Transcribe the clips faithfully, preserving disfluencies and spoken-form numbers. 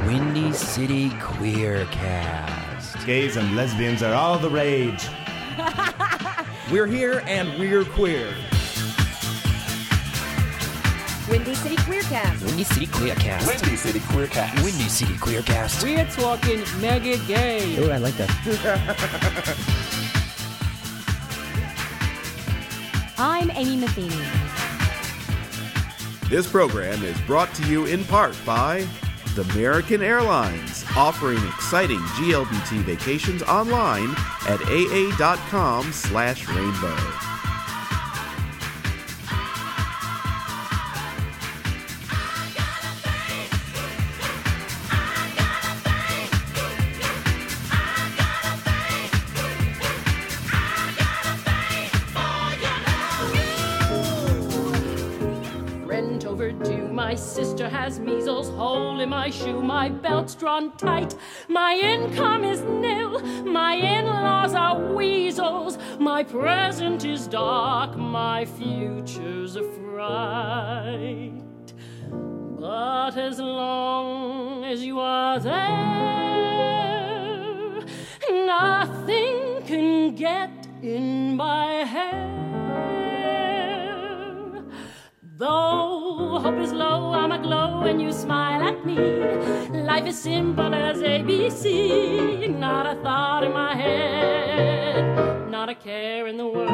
Windy City Queercast. Gays and lesbians are all the rage. We're here and we're queer. Windy City Queercast. Windy City Queercast. Windy City Queercast. Windy City Queercast. We're talking mega gay. Oh, I like that. I'm Amy Matheny. This program is brought to you in part by American Airlines, offering exciting G L B T vacations online at aa.com slash rainbow. My sister has measles, hole in my shoe, my belt's drawn tight, my income is nil, my in-laws are weasels, my present is dark, my future's a fright. But as long as you are there, nothing can get in my head. Though hope is low, I'm aglow when you smile at me. Life is simple as A B C. Not a thought in my head, not a care in the world.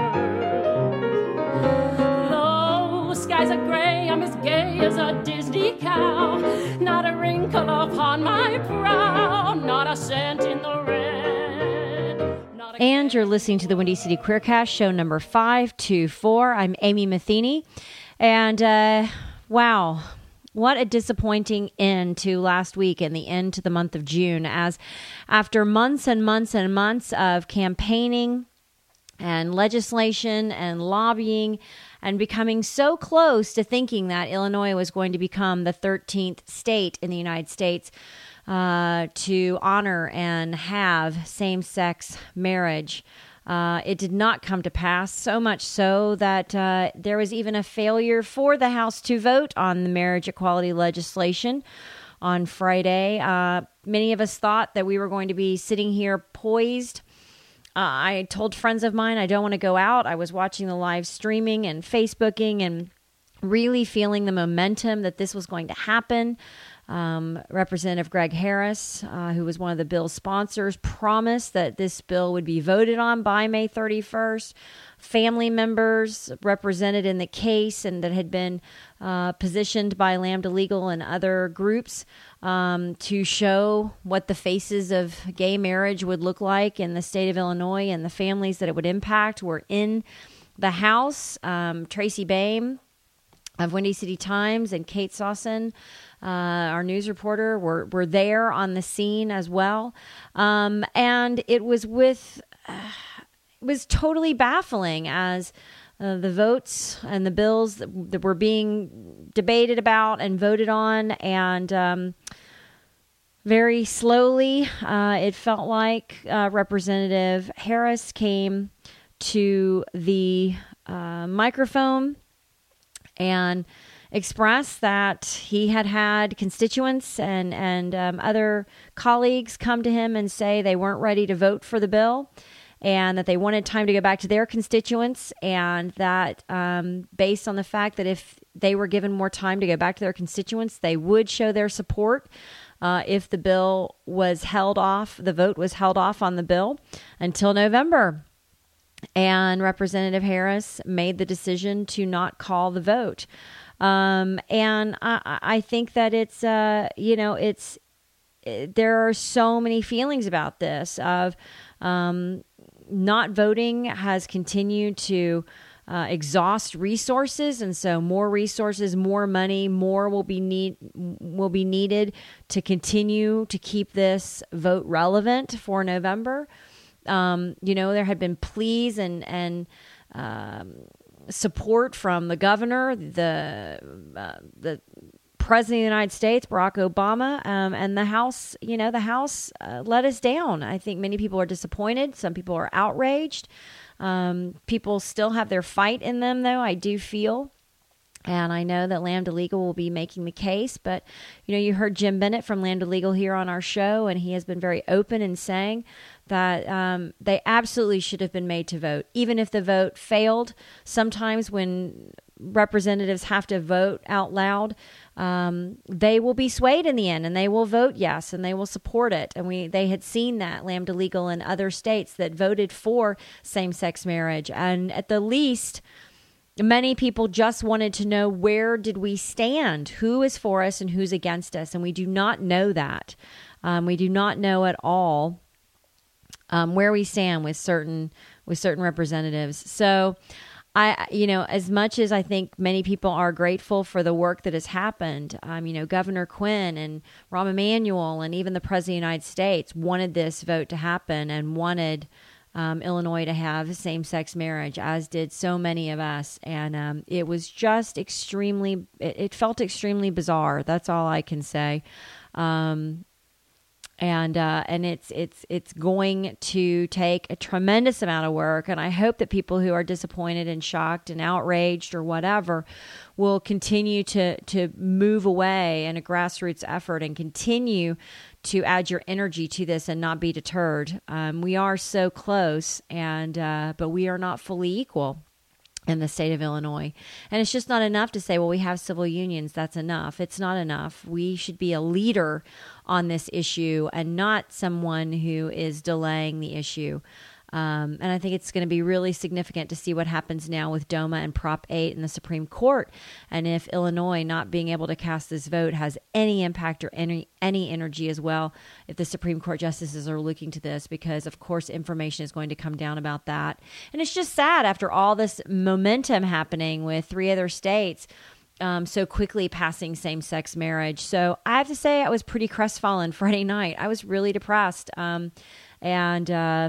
Though skies are gray, I'm as gay as a Disney cow. Not a wrinkle upon my brow, not a cent in the red. And you're listening to the Windy City Queercast, show number five two four. I'm Amy Matheny. And uh, wow, what a disappointing end to last week and the end to the month of June, as after months and months and months of campaigning and legislation and lobbying and becoming so close to thinking that Illinois was going to become the thirteenth state in the United States uh, to honor and have same-sex marriage. Uh, it did not come to pass, so much so that uh, there was even a failure for the House to vote on the marriage equality legislation on Friday. Uh, many of us thought that we were going to be sitting here poised. Uh, I told friends of mine I don't want to go out. I was watching the live streaming and Facebooking and really feeling the momentum that this was going to happen. Um, Representative Greg Harris, uh, who was one of the bill's sponsors, promised that this bill would be voted on by May thirty-first. Family members represented in the case and that had been uh, positioned by Lambda Legal and other groups um, to show what the faces of gay marriage would look like in the state of Illinois and the families that it would impact were in the House. Um, Tracy Baim of Windy City Times and Kate Sawson, Uh, our news reporter, were, were there on the scene as well. Um, and it was with, uh, it was totally baffling as uh, the votes and the bills that, that were being debated about and voted on. And um, very slowly, uh, it felt like uh, Representative Harris came to the uh, microphone and expressed that he had had constituents and, and um, other colleagues come to him and say they weren't ready to vote for the bill and that they wanted time to go back to their constituents, and that um, based on the fact that if they were given more time to go back to their constituents, they would show their support uh, if the bill was held off, the vote was held off on the bill until November. And Representative Harris made the decision to not call the vote. Um, and I, I think that it's, uh, you know, it's, it, there are so many feelings about this of um, not voting has continued to uh, exhaust resources. And so more resources, more money, more will be need will be needed to continue to keep this vote relevant for November. Um, you know, there had been pleas and, and, um, support from the governor, the, uh, the president of the United States, Barack Obama, um, and the House, you know, the House uh, let us down. I think many people are disappointed. Some people are outraged. Um, people still have their fight in them, though, I do feel. And I know that Lambda Legal will be making the case, but, you know, you heard Jim Bennett from Lambda Legal here on our show, and he has been very open in saying that um, they absolutely should have been made to vote, even if the vote failed. Sometimes when representatives have to vote out loud, um, they will be swayed in the end, and they will vote yes, and they will support it. And we they had seen that, Lambda Legal in other states that voted for same-sex marriage. And at the least, many people just wanted to know, where did we stand? Who is for us and who's against us? And we do not know that. Um, we do not know at all um, where we stand with certain with certain representatives. So, I, you know, as much as I think many people are grateful for the work that has happened, um, you know, Governor Quinn and Rahm Emanuel and even the President of the United States wanted this vote to happen and wanted Um, Illinois to have same-sex marriage, as did so many of us. And um, it was just extremely, it, it felt extremely bizarre. That's all I can say. Um, and uh, and it's it's it's going to take a tremendous amount of work. And I hope that people who are disappointed and shocked and outraged or whatever will continue to to move away in a grassroots effort and continue to add your energy to this and not be deterred. Um, we are so close, and uh, but we are not fully equal in the state of Illinois. And it's just not enough to say, well, we have civil unions, that's enough. It's not enough. We should be a leader on this issue and not someone who is delaying the issue. Um, and I think it's going to be really significant to see what happens now with DOMA and Prop eight in the Supreme Court. And if Illinois not being able to cast this vote has any impact or any, any energy as well, if the Supreme Court justices are looking to this, because of course information is going to come down about that. And it's just sad after all this momentum happening with three other states Um, so quickly passing same-sex marriage. So I have to say I was pretty crestfallen Friday night. I was really depressed. Um, and, uh,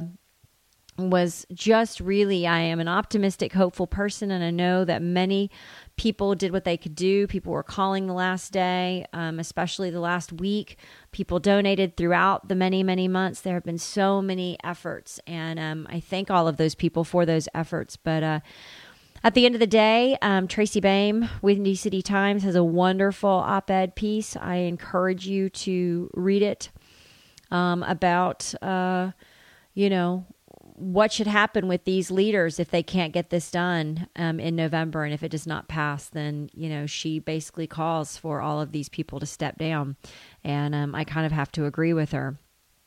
was just really, I am an optimistic, hopeful person, and I know that many people did what they could do. People were calling the last day, um, especially the last week. People donated throughout the many, many months. There have been so many efforts, and um, I thank all of those people for those efforts. But uh, at the end of the day, um, Tracy Baim, Windy City Times, has a wonderful op-ed piece. I encourage you to read it um, about, uh, you know, what should happen with these leaders if they can't get this done um, in November. And if it does not pass, then, you know, she basically calls for all of these people to step down. And um, I kind of have to agree with her.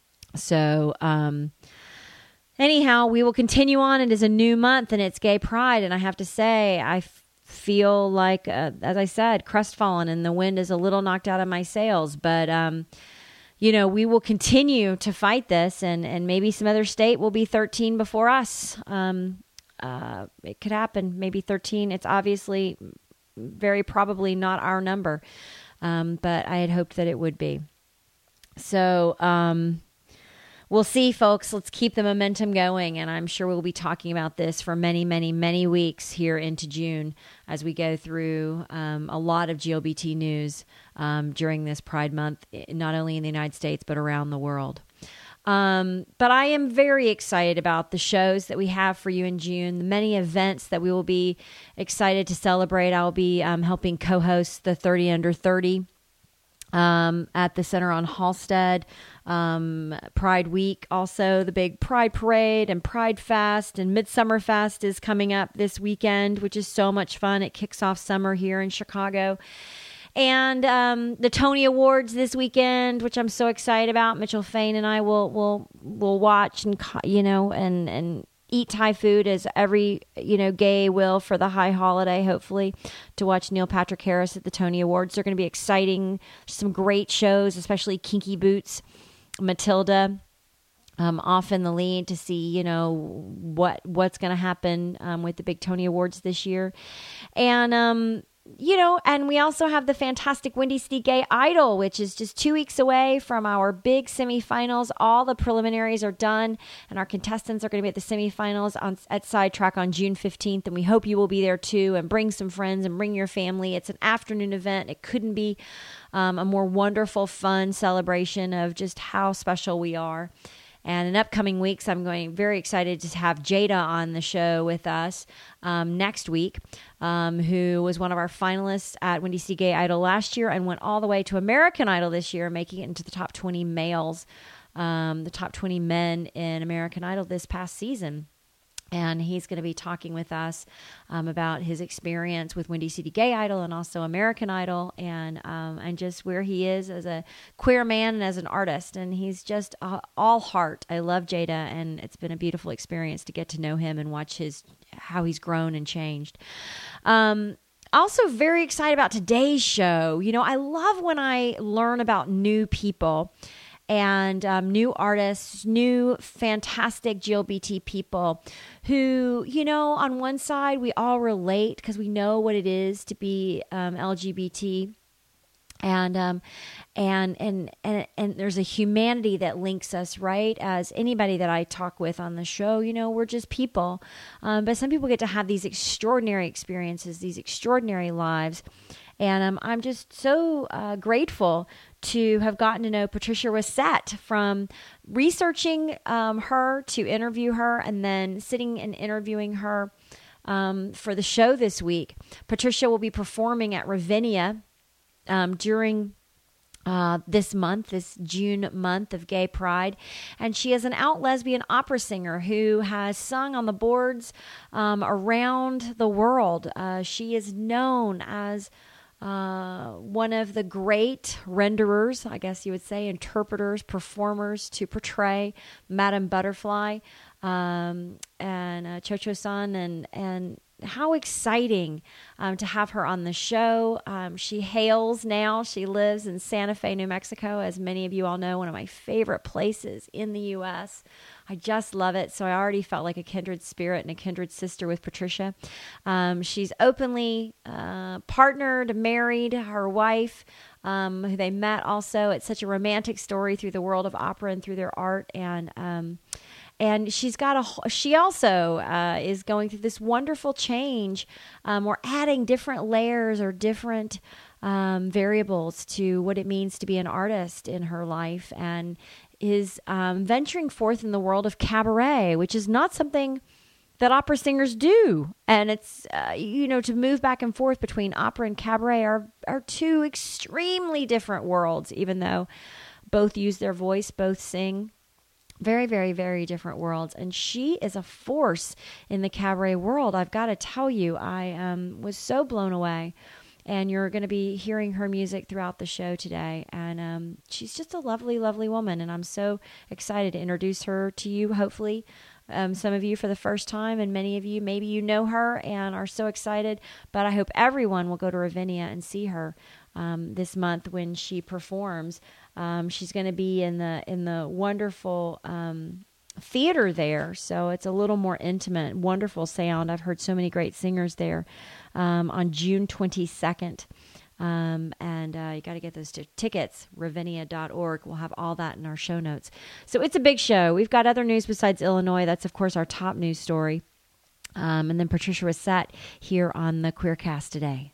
So um, anyhow, we will continue on. It is a new month and it's Gay Pride. And I have to say, I f- feel like, uh, as I said, crestfallen, and the wind is a little knocked out of my sails. But, um, you know, we will continue to fight this, and, and maybe some other state will be thirteen before us. Um, uh, it could happen, maybe thirteen. It's obviously very probably not our number, um, but I had hoped that it would be. So um, we'll see, folks. Let's keep the momentum going, and I'm sure we'll be talking about this for many, many, many weeks here into June as we go through um, a lot of G L B T news um, during this Pride Month, not only in the United States, but around the world. Um, but I am very excited about the shows that we have for you in June, the many events that we will be excited to celebrate. I'll be um, helping co-host the thirty under thirty um, at the Center on Halstead. Um, Pride Week, also the big Pride Parade and Pride Fest, and Midsummer Fest is coming up this weekend, which is so much fun. It kicks off summer here in Chicago. And um, the Tony Awards this weekend, which I'm so excited about. Mitchell Fain and I will will will watch and you know and and eat Thai food as every you know gay will for the high holiday. Hopefully, to watch Neil Patrick Harris at the Tony Awards. They're going to be exciting. Some great shows, especially Kinky Boots, Matilda. Um, off in the lead to see, you know, what what's going to happen um, with the big Tony Awards this year, and. Um, You know, and we also have the fantastic Windy City Gay Idol, which is just two weeks away from our big semifinals. All the preliminaries are done, and our contestants are going to be at the semifinals on, at Sidetrack on June fifteenth, and we hope you will be there too, and bring some friends and bring your family. It's an afternoon event. It couldn't be um, a more wonderful, fun celebration of just how special we are. And in upcoming weeks, I'm going very excited to have Jada on the show with us um, next week, um, who was one of our finalists at Windy City Gay Idol last year and went all the way to American Idol this year, making it into the top twenty males, um, the top twenty men in American Idol this past season. And he's going to be talking with us um, about his experience with Windy City Gay Idol and also American Idol, and um, and just where he is as a queer man and as an artist. And he's just uh, all heart. I love Jada, and it's been a beautiful experience to get to know him and watch his how he's grown and changed. Um, also very excited about today's show. You know, I love when I learn about new people and um, new artists, new fantastic G L B T people who, you know, on one side we all relate because we know what it is to be um, L G B T, and um, and and and and there's a humanity that links us, right? As anybody that I talk with on the show, you know, we're just people, um, but some people get to have these extraordinary experiences, these extraordinary lives. And um, I'm just so uh, grateful to have gotten to know Patricia Racette, from researching um, her to interview her and then sitting and interviewing her um, for the show this week. Patricia will be performing at Ravinia um, during uh, this month, this June month of Gay Pride. And she is an out lesbian opera singer who has sung on the boards um, around the world. Uh, she is known as Uh, one of the great renderers, I guess you would say, interpreters, performers to portray Madame Butterfly um, and uh, Cho-Cho-san, and and how exciting um, to have her on the show. Um, she hails now. She lives in Santa Fe, New Mexico, as many of you all know, one of my favorite places in the U S I just love it. So I already felt like a kindred spirit and a kindred sister with Patricia. Um, she's openly uh, partnered, married, her wife, um, who they met also. It's such a romantic story through the world of opera and through their art. And um, and she's got a. She also uh, is going through this wonderful change. Um, we're adding different layers or different um, variables to what it means to be an artist in her life, and is um, venturing forth in the world of cabaret, which is not something that opera singers do. And it's, uh, you know, to move back and forth between opera and cabaret are, are two extremely different worlds, even though both use their voice, both sing. Very, very, very different worlds. And she is a force in the cabaret world. I've got to tell you, I um, was so blown away. And you're going to be hearing her music throughout the show today. And um, she's just a lovely, lovely woman. And I'm so excited to introduce her to you, hopefully. Um, some of you for the first time, and many of you, maybe you know her and are so excited. But I hope everyone will go to Ravinia and see her um, this month when she performs. Um, she's going to be in the in the wonderful um, theater there, so it's a little more intimate, wonderful sound. I've heard so many great singers there um, on June twenty-second. Um, and uh, you got to get those t- tickets, ravinia dot org. We'll have all that in our show notes. So it's a big show. We've got other news besides Illinois. That's, of course, our top news story. Um, and then Patricia Racette here on the Queercast today.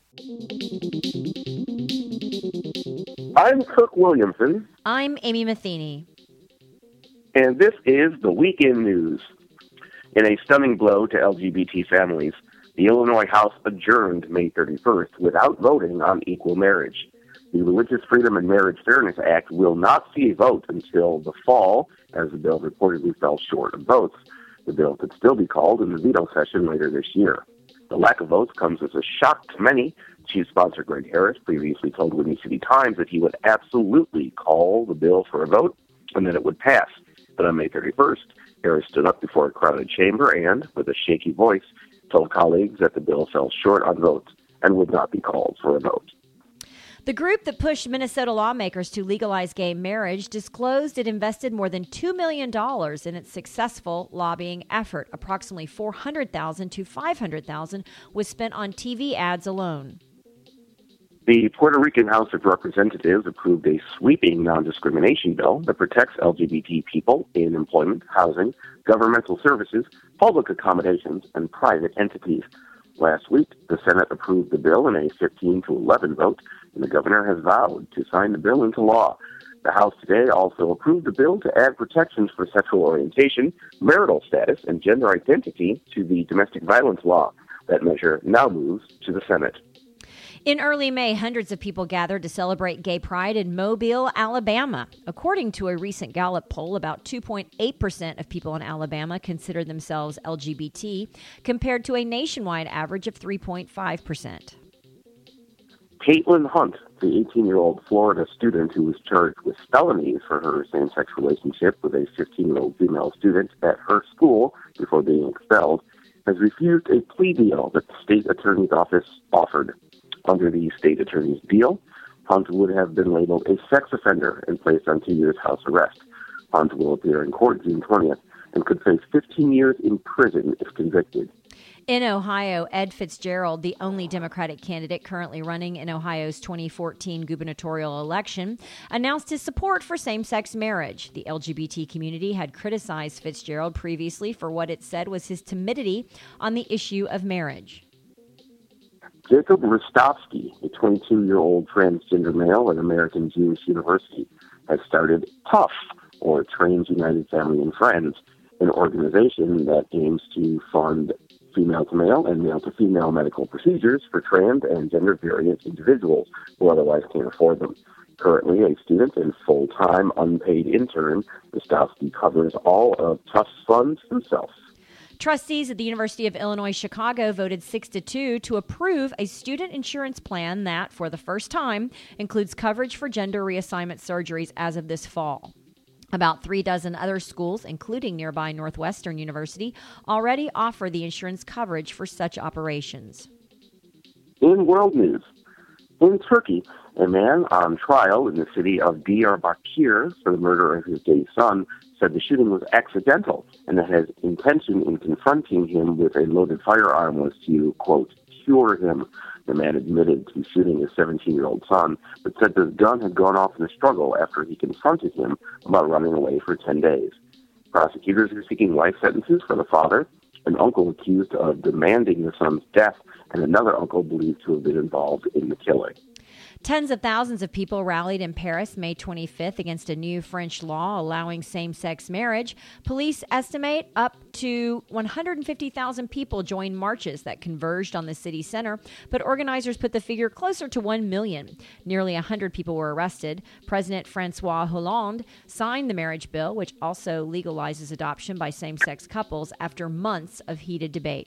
I'm Kirk Williamson. I'm Amy Matheny. And this is the Weekend News. In a stunning blow to L G B T families, the Illinois House adjourned May thirty-first without voting on equal marriage. The Religious Freedom and Marriage Fairness Act will not see a vote until the fall, as the bill reportedly fell short of votes. The bill could still be called in the veto session later this year. The lack of votes comes as a shock to many. Chief sponsor Greg Harris previously told Windy City Times that he would absolutely call the bill for a vote and that it would pass. But on May thirty-first, Harris stood up before a crowded chamber and, with a shaky voice, told colleagues that the bill fell short on votes and would not be called for a vote. The group that pushed Minnesota lawmakers to legalize gay marriage disclosed it invested more than two million dollars in its successful lobbying effort. Approximately four hundred thousand dollars to five hundred thousand dollars was spent on T V ads alone. The Puerto Rican House of Representatives approved a sweeping non-discrimination bill that protects L G B T people in employment, housing, governmental services, public accommodations, and private entities. Last week, the Senate approved the bill in a fifteen to eleven vote, and the governor has vowed to sign the bill into law. The House today also approved a bill to add protections for sexual orientation, marital status, and gender identity to the domestic violence law. That measure now moves to the Senate. In early May, hundreds of people gathered to celebrate Gay Pride in Mobile, Alabama. According to a recent Gallup poll, about two point eight percent of people in Alabama consider themselves L G B T, compared to a nationwide average of three point five percent. Caitlin Hunt, the eighteen-year-old Florida student who was charged with felonies for her same-sex relationship with a fifteen-year-old female student at her school before being expelled, has refused a plea deal that the state attorney's office offered. Under the state attorney's deal, Hunt would have been labeled a sex offender and placed on two years house arrest. Hunt will appear in court June twentieth and could face fifteen years in prison if convicted. In Ohio, Ed Fitzgerald, the only Democratic candidate currently running in Ohio's twenty fourteen gubernatorial election, announced his support for same-sex marriage. The L G B T community had criticized Fitzgerald previously for what it said was his timidity on the issue of marriage. Jacob Rostovsky, a twenty-two-year-old transgender male at American Jewish University, has started TUF, or Trans United Family and Friends, an organization that aims to fund female-to-male and male-to-female medical procedures for trans and gender-variant individuals who otherwise can't afford them. Currently a student and full-time unpaid intern, Rostovsky covers all of TUF's funds himself. Trustees at the University of Illinois Chicago voted six to two to approve a student insurance plan that, for the first time, includes coverage for gender reassignment surgeries as of this fall. About three dozen other schools, including nearby Northwestern University, already offer the insurance coverage for such operations. In world news, in Turkey, a man on trial in the city of Diyarbakir for the murder of his gay son said the shooting was accidental and that his intention in confronting him with a loaded firearm was to, quote, cure him. The man admitted to shooting his seventeen-year-old son, but said the gun had gone off in a struggle after he confronted him about running away for ten days. Prosecutors are seeking life sentences for the father, an uncle accused of demanding the son's death, and another uncle believed to have been involved in the killing. Tens of thousands of people rallied in Paris May twenty-fifth against a new French law allowing same-sex marriage. Police estimate up to one hundred fifty thousand people joined marches that converged on the city center, but organizers put the figure closer to one million. Nearly one hundred people were arrested. President Francois Hollande signed the marriage bill, which also legalizes adoption by same-sex couples, after months of heated debate.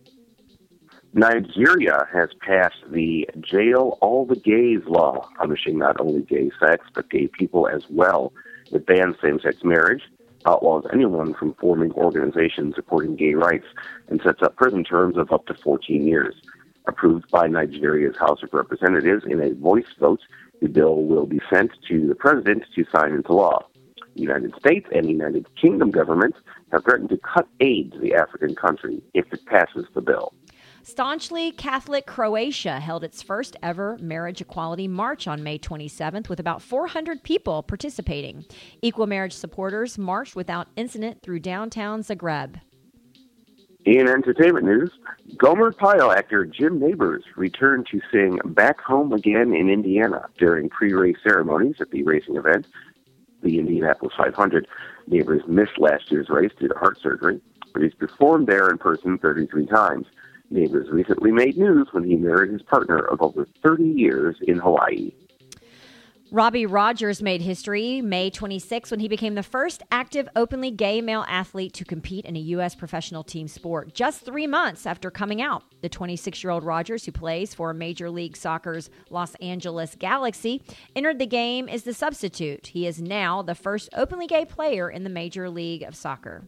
Nigeria has passed the Jail All the Gays law, punishing not only gay sex, but gay people as well. It bans same-sex marriage, outlaws anyone from forming organizations supporting gay rights, and sets up prison terms of up to fourteen years. Approved by Nigeria's House of Representatives in a voice vote, the bill will be sent to the president to sign into law. The United States and the United Kingdom governments have threatened to cut aid to the African country if it passes the bill. Staunchly Catholic Croatia held its first ever marriage equality march on May twenty-seventh with about four hundred people participating. Equal marriage supporters marched without incident through downtown Zagreb. In entertainment news, Gomer Pyle actor Jim Nabors returned to sing Back Home Again in Indiana during pre-race ceremonies at the racing event, the Indianapolis five hundred. Nabors missed last year's race due to heart surgery, but he's performed there in person thirty-three times. Nabors recently made news when he married his partner of over thirty years in Hawaii. Robbie Rogers made history May twenty-sixth when he became the first active openly gay male athlete to compete in a U S professional team sport, just three months after coming out. The twenty-six-year-old Rogers, who plays for Major League Soccer's Los Angeles Galaxy, entered the game as the substitute. He is now the first openly gay player in the Major League of Soccer.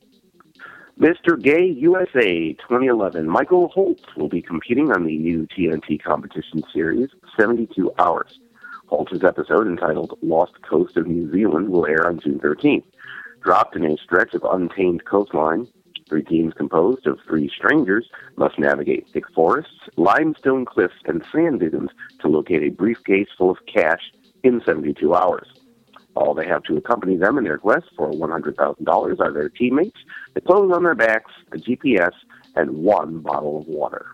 Mister Gay U S A twenty eleven, Michael Holt will be competing on the new T N T competition series, seventy-two hours. Holt's episode, entitled Lost Coast of New Zealand, will air on June thirteenth. Dropped in a stretch of untamed coastline, three teams composed of three strangers must navigate thick forests, limestone cliffs, and sand dunes to locate a briefcase full of cash in seventy-two hours. All they have to accompany them in their quest for one hundred thousand dollars are their teammates, the clothes on their backs, a G P S, and one bottle of water.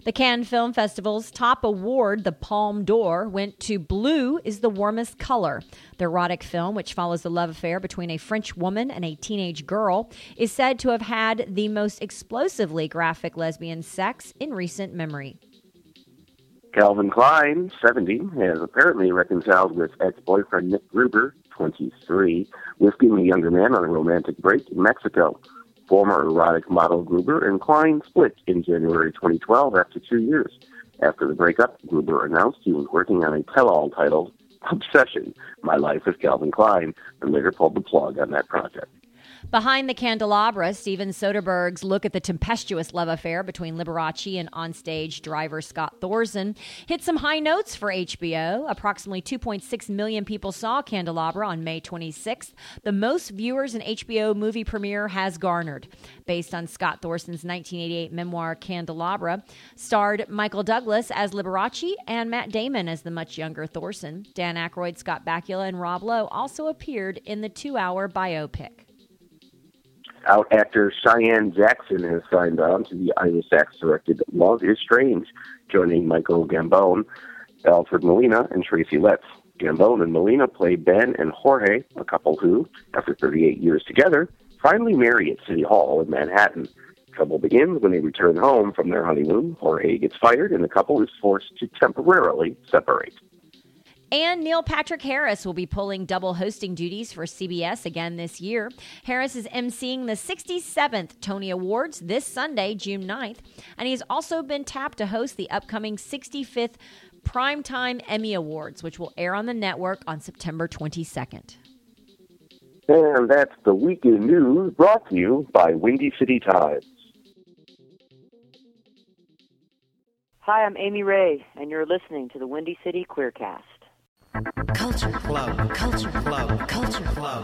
The Cannes Film Festival's top award, the Palme d'Or, went to Blue is the Warmest Color. The erotic film, which follows the love affair between a French woman and a teenage girl, is said to have had the most explosively graphic lesbian sex in recent memory. Calvin Klein, seventy, has apparently reconciled with ex-boyfriend Nick Gruber, twenty-three, whisking the younger man on a romantic break in Mexico. Former erotic model Gruber and Klein split in January twenty twelve after two years. After the breakup, Gruber announced he was working on a tell-all titled Obsession, My Life with Calvin Klein, and later pulled the plug on that project. Behind the Candelabra, Steven Soderbergh's look at the tempestuous love affair between Liberace and onstage driver Scott Thorson hit some high notes for H B O. Approximately two point six million people saw Candelabra on May twenty-sixth, the most viewers an H B O movie premiere has garnered. Based on Scott Thorson's nineteen eighty-eight memoir Candelabra, starred Michael Douglas as Liberace and Matt Damon as the much younger Thorson. Dan Aykroyd, Scott Bakula, and Rob Lowe also appeared in the two-hour biopic. Out actor Cheyenne Jackson has signed on to the Ira Sachs-directed Love is Strange, joining Michael Gambon, Alfred Molina, and Tracy Letts. Gambon and Molina play Ben and Jorge, a couple who, after thirty-eight years together, finally marry at City Hall in Manhattan. Trouble begins when they return home from their honeymoon. Jorge gets fired, and the couple is forced to temporarily separate. And Neil Patrick Harris will be pulling double hosting duties for C B S again this year. Harris is emceeing the sixty-seventh Tony Awards this Sunday, June ninth, and he's also been tapped to host the upcoming sixty-fifth Primetime Emmy Awards, which will air on the network on September twenty-second. And that's the Weekend News, brought to you by Windy City Times. Hi, I'm Amy Ray, and you're listening to the Windy City Queercast. Culture Club. Culture Club. Culture Club.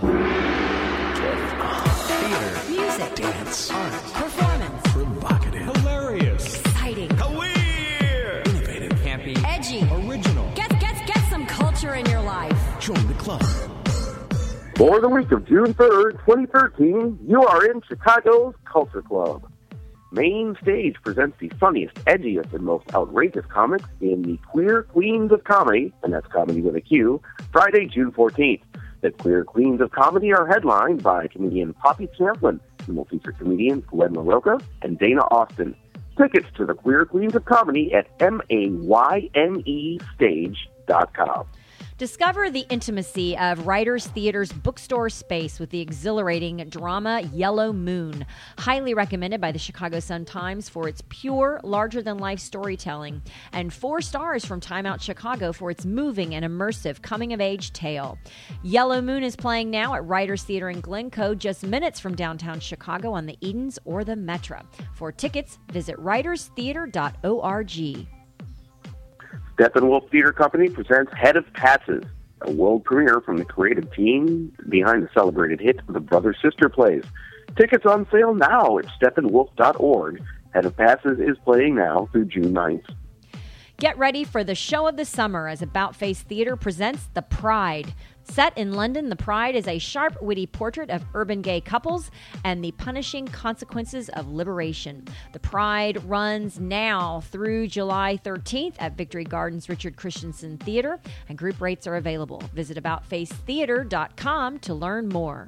Theater. Music. Dance. Art. Performance. Provocative. Hilarious. Exciting. Weird. Innovative. Campy. Edgy. Original. Get, get, get some culture in your life. Join the club. For the week of June third, twenty thirteen, you are in Chicago's Culture Club. Main Stage presents the funniest, edgiest, and most outrageous comics in the Queer Queens of Comedy, and that's comedy with a Q, Friday, June fourteenth. The Queer Queens of Comedy are headlined by comedian Poppy Champlin, and will feature comedians Gwen LaRocca and Dana Austin. Tickets to the Queer Queens of Comedy at M A Y N E stage dot com. Discover the intimacy of Writers Theater's bookstore space with the exhilarating drama Yellow Moon. Highly recommended by the Chicago Sun-Times for its pure, larger-than-life storytelling, and four stars from Time Out Chicago for its moving and immersive coming-of-age tale. Yellow Moon is playing now at Writers Theater in Glencoe, just minutes from downtown Chicago on the Edens or the Metra. For tickets, visit writers theater dot org. Steppenwolf Theater Company presents Head of Passes, a world premiere from the creative team behind the celebrated hit The Brother-Sister Plays. Tickets on sale now at steppenwolf dot org. Head of Passes is playing now through June ninth. Get ready for the show of the summer as About Face Theater presents The Pride. Set in London, The Pride is a sharp, witty portrait of urban gay couples and the punishing consequences of liberation. The Pride runs now through July thirteenth at Victory Gardens Richard Christensen Theater, and group rates are available. Visit about face theater dot com to learn more.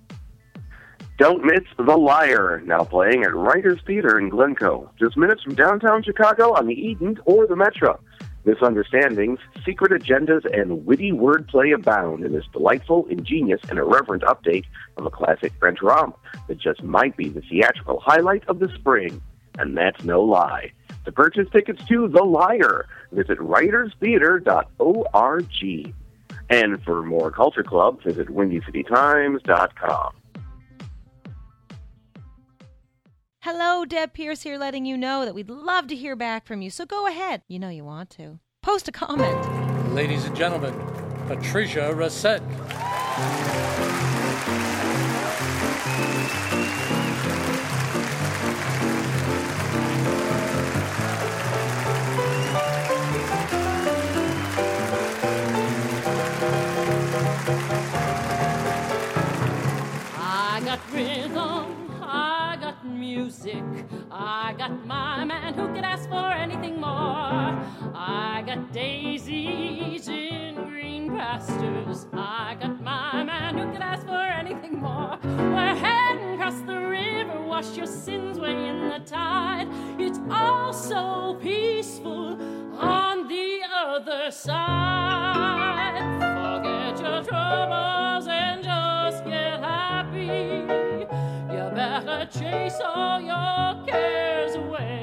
Don't miss The Liar, now playing at Writers Theater in Glencoe, just minutes from downtown Chicago on the Edens or the Metra. Misunderstandings, secret agendas, and witty wordplay abound in this delightful, ingenious, and irreverent update of a classic French romp that just might be the theatrical highlight of the spring. And that's no lie. To purchase tickets to The Liar, visit writers theater dot org. And for more Culture Club, visit windy city times dot com. Hello, Deb Pierce here, letting you know that we'd love to hear back from you, so go ahead. You know you want to. Post a comment. Ladies and gentlemen, Patricia Racette. I got rhythm, I got music. music. I got my man who could ask for anything more. I got daisies in green pastures. I got my man who could ask for anything more. We're heading across the river, wash your sins way in the tide. It's all so peaceful on the other side. Forget your troubles and just get happy. You better chase all your cares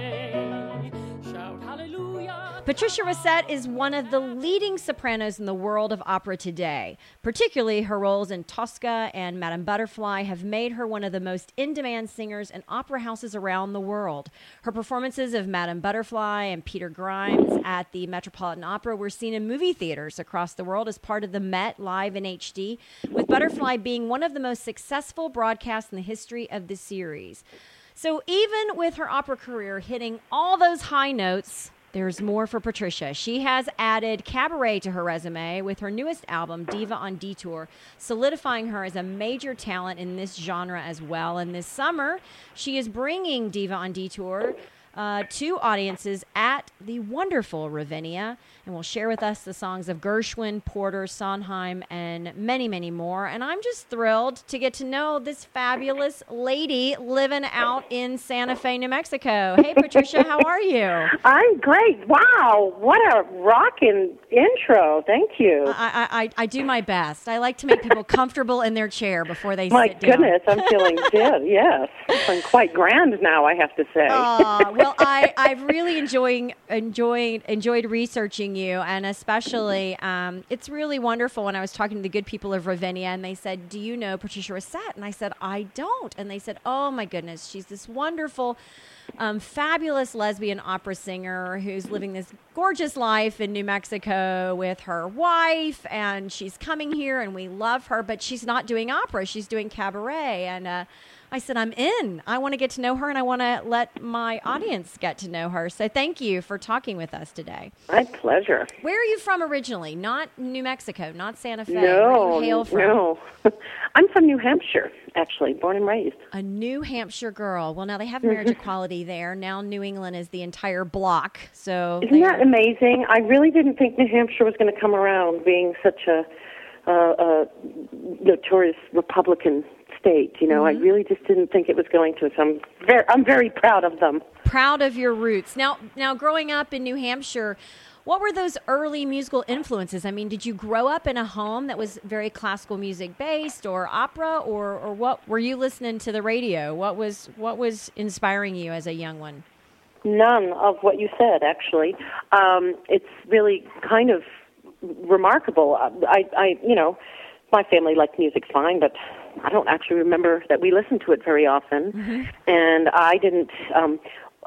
away. Shout hallelujah. Patricia Racette is one of the leading sopranos in the world of opera today. Particularly her roles in Tosca and Madame Butterfly have made her one of the most in-demand singers in opera houses around the world. Her performances of Madame Butterfly and Peter Grimes at the Metropolitan Opera were seen in movie theaters across the world as part of the Met Live in H D, with Butterfly being one of the most successful broadcasts in the history of the series. So even with her opera career hitting all those high notes, there's more for Patricia. She has added cabaret to her resume with her newest album, Diva on Detour, solidifying her as a major talent in this genre as well. And this summer, she is bringing Diva on Detour uh, to audiences at the wonderful Ravinia, and will share with us the songs of Gershwin, Porter, Sondheim, and many, many more. And I'm just thrilled to get to know this fabulous lady living out in Santa Fe, New Mexico. Hey, Patricia, how are you? I'm great. Wow, what a rockin' intro. Thank you. I, I, I do my best. I like to make people comfortable in their chair before they My sit down. goodness, I'm feeling good, yes. I'm quite grand now, I have to say. Uh, well, I, I've really enjoying, enjoyed, enjoyed researching you, and especially um, it's really wonderful when I was talking to the good people of Ravinia, and they said, do you know Patricia Racette? And I said, I don't. And they said, oh my goodness, she's this wonderful, um, fabulous lesbian opera singer who's living this gorgeous life in New Mexico with her wife, and she's coming here and we love her, but she's not doing opera, she's doing cabaret. And uh, I said, I'm in. I want to get to know her, and I want to let my audience get to know her. So thank you for talking with us today. My pleasure. Where are you from originally? Not New Mexico, not Santa Fe. No, Where do you hail from? no. I'm from New Hampshire, actually, born and raised. A New Hampshire girl. Well, now they have marriage equality there. Now New England is the entire block. So Isn't that amazing? I really didn't think New Hampshire was going to come around, being such a, uh, a notorious Republican state. You know, mm-hmm. I really just didn't think it was going to. So I'm very, I'm very proud of them. Proud of your roots. Now, now, growing up in New Hampshire, what were those early musical influences? I mean, did you grow up in a home that was very classical music based, or opera, or, or what were you listening to the radio? What was what was inspiring you as a young one? None of what you said, actually. Um, it's really kind of remarkable. I, I, you know, my family liked music fine, but I don't actually remember that we listened to it very often. Mm-hmm. And I didn't. Um,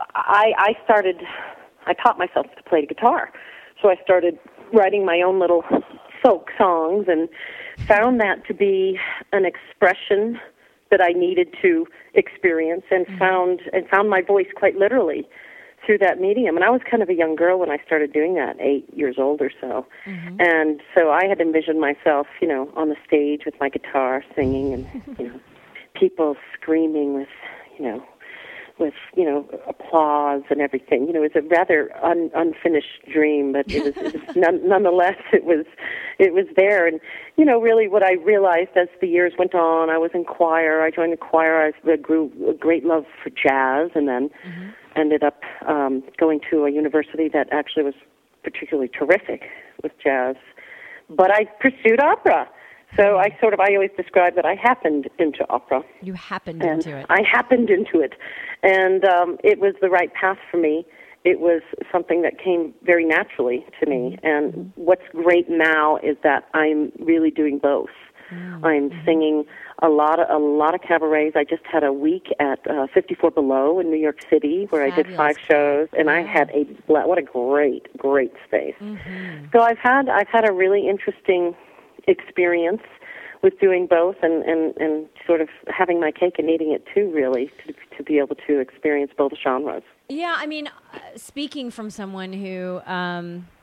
I, I started. I taught myself to play guitar, so I started writing my own little folk songs, and found that to be an expression that I needed to experience, and mm-hmm. found and found my voice quite literally through that medium. And I was kind of a young girl when I started doing that, eight years old or so. Mm-hmm. And so I had envisioned myself, you know, on the stage with my guitar singing, and you know, people screaming with, you know, with, you know, applause and everything. You know, it was a rather un, unfinished dream, but it was, it was none, nonetheless, it was, it was there. And, you know, really what I realized as the years went on, I was in choir. I joined the choir. I grew a great love for jazz, and then mm-hmm. ended up um, going to a university that actually was particularly terrific with jazz. But I pursued opera. So I sort of, I always describe that I happened into opera. You happened and into it. I happened into it. And um, it was the right path for me. It was something that came very naturally to me. And mm-hmm. what's great now is that I'm really doing both. Mm-hmm. I'm singing a lot of a lot of cabarets. I just had a week at uh, fifty-four Below in New York City, where Fabulous. I did five shows, and yeah. I had a what a great, great space. Mm-hmm. So I've had I've had a really interesting experience with doing both, and, and, and sort of having my cake and eating it too, really, to, to be able to experience both genres. Yeah, I mean, uh, speaking from someone who um,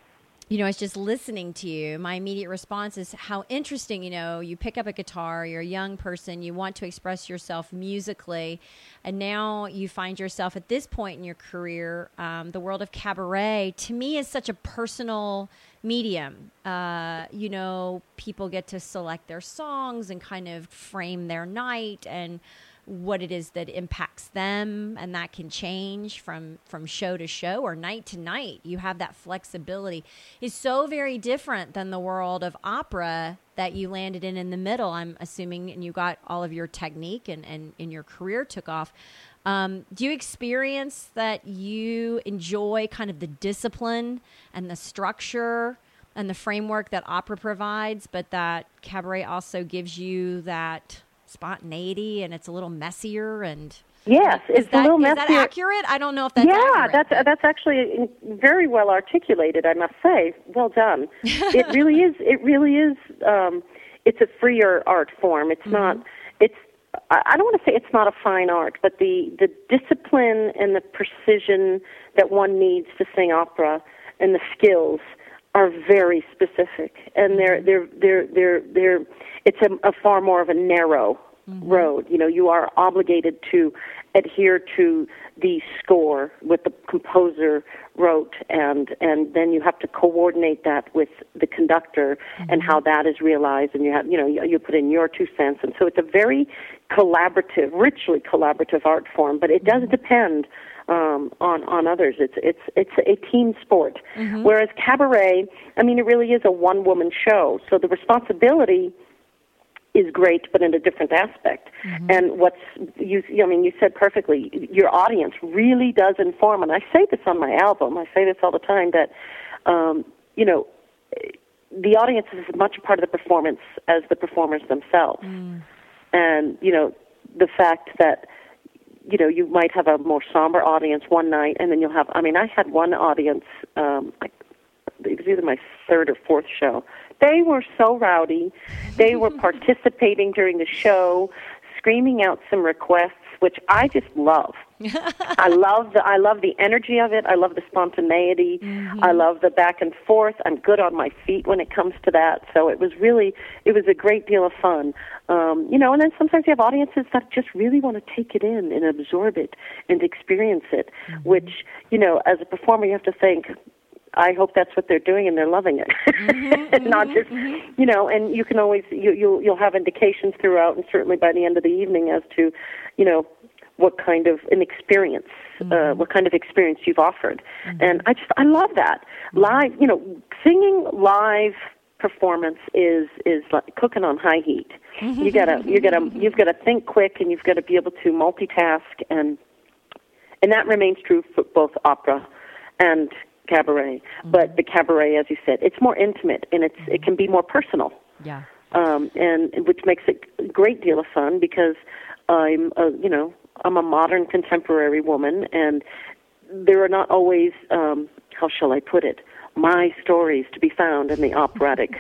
you know, I was just listening to you. My immediate response is how interesting, you know, you pick up a guitar, you're a young person, you want to express yourself musically, and now you find yourself at this point in your career, um, the world of cabaret, to me, is such a personal medium. Uh, you know, people get to select their songs and kind of frame their night and what it is that impacts them, and that can change from from show to show or night to night. You have that flexibility. It's so very different than the world of opera that you landed in in the middle, I'm assuming, and you got all of your technique and, and, and your career took off. Um, do you experience that you enjoy kind of the discipline and the structure and the framework that opera provides, but that cabaret also gives you that spontaneity and it's a little messier? And yes, it's that, a little messier. messier. Is that accurate? I don't know if that's yeah, accurate. that's but. that's actually very well articulated, I must say. Well done. It really is. It really is. Um, it's a freer art form. It's mm-hmm. not. It's. I don't want to say it's not a fine art, but the the discipline and the precision that one needs to sing opera and the skills are very specific, and they're they're they're they're they're. It's a, a far more of a narrow mm-hmm. road. You know, you are obligated to adhere to the score what the composer wrote, and and then you have to coordinate that with the conductor mm-hmm. and how that is realized. And you have, you know, you, you put in your two cents, and so it's a very collaborative, richly collaborative art form. But it does depend um, on on others. It's it's it's a team sport. Mm-hmm. Whereas cabaret, I mean, it really is a one woman show. So the responsibility is great, but in a different aspect. Mm-hmm. And what's you? I mean, you said perfectly. Your audience really does inform, and I say this on my album. I say this all the time that, um, you know, the audience is as much a part of the performance as the performers themselves. Mm. And you know, the fact that you know you might have a more somber audience one night, and then you'll have. I mean, I had one audience. Um, I, it was either my third or fourth show. They were so rowdy. They were participating during the show, screaming out some requests, which I just love. I love the I love the energy of it. I love the spontaneity. Mm-hmm. I love the back and forth. I'm good on my feet when it comes to that. So it was really it was a great deal of fun. Um, you know, and then sometimes you have audiences that just really want to take it in and absorb it and experience it, mm-hmm. which, you know, as a performer you have to think, I hope that's what they're doing and they're loving it, mm-hmm, and not just, mm-hmm. you know. And you can always you you'll you'll have indications throughout, and certainly by the end of the evening as to, you know, what kind of an experience, mm-hmm. uh, what kind of experience you've offered. Mm-hmm. And I just I love that live. You know, singing live performance is is like cooking on high heat. Mm-hmm. You gotta you gotta you've got to think quick, and you've got to be able to multitask, and and that remains true for both opera and cabaret. Mm-hmm. But the cabaret, as you said, it's more intimate, and it's mm-hmm. it can be more personal. Yeah. Um, and which makes it a great deal of fun because I'm a, you know, I'm a modern contemporary woman, and there are not always, um, how shall I put it, my stories to be found in the operatic